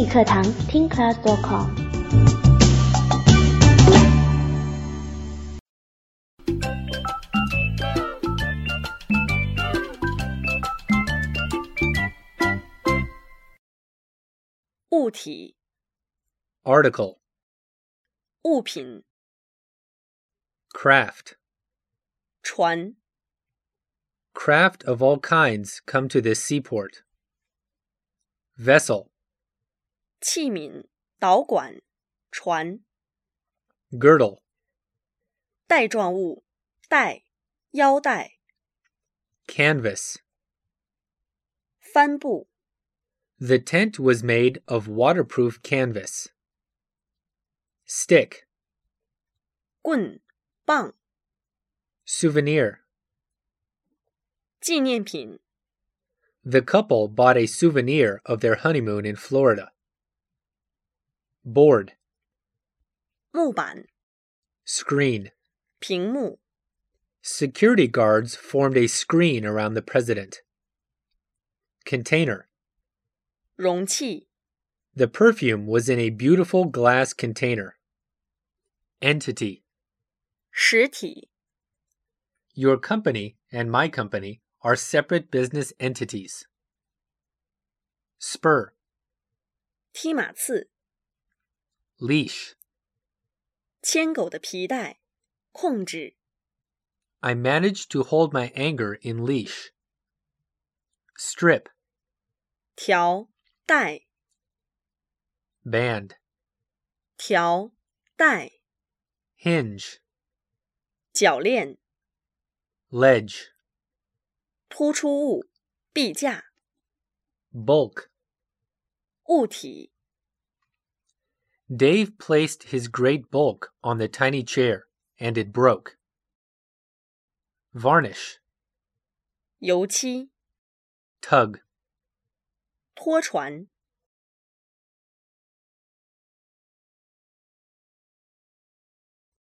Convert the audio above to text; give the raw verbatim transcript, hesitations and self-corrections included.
语课堂听 class dot com。 物体 Article. 物品 Craft. 船 Craft of all kinds come to this seaport. Vessel. 器皿导管船 Girdle. 带状物带腰带 Canvas. 帆布 The tent was made of waterproof canvas. Stick. 棍棒 Souvenir. 纪念品 The couple bought a souvenir of their honeymoon in Florida. Board. 木板 Screen. 屏幕 Security guards formed a screen around the president. Container. 容器 The perfume was in a beautiful glass container. Entity. 实体 Your company and my company are separate business entities. Spur. 踢马刺 Leash. 牵狗的皮带控制 I managed to hold my anger in leash. Strip. 条带 Band. 条带 Hinge. 铰链 Ledge. 突出物臂架 Bulk. 物体 Dave placed his great bulk on the tiny chair, and it broke. Varnish. 油漆 Tug. 拖船